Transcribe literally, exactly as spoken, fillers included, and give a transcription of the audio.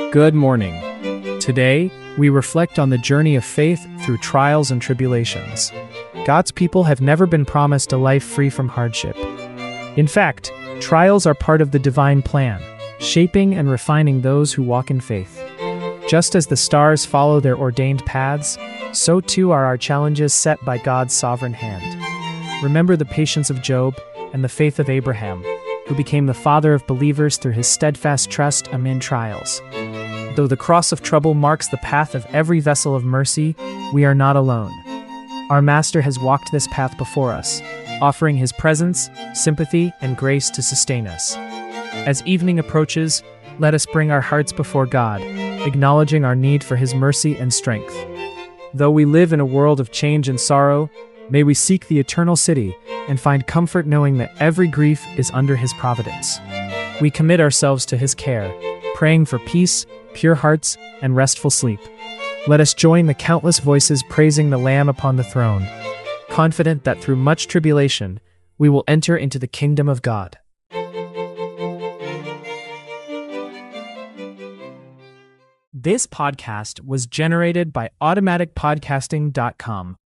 Good morning. Today, we reflect on the journey of faith through trials and tribulations. God's people have never been promised a life free from hardship. In fact, trials are part of the divine plan, shaping and refining those who walk in faith. Just as the stars follow their ordained paths, so too are our challenges set by God's sovereign hand. Remember the patience of Job and the faith of Abraham, who became the father of believers through his steadfast trust amid trials. Though the cross of trouble marks the path of every vessel of mercy, we are not alone. Our Master has walked this path before us, offering his presence, sympathy, and grace to sustain us. As evening approaches, let us bring our hearts before God, acknowledging our need for his mercy and strength. Though we live in a world of change and sorrow, may we seek the eternal city and find comfort knowing that every grief is under his providence. We commit ourselves to his care, praying for peace, pure hearts, and restful sleep. Let us join the countless voices praising the Lamb upon the throne, confident that through much tribulation, we will enter into the kingdom of God. This podcast was generated by automatic podcasting dot com.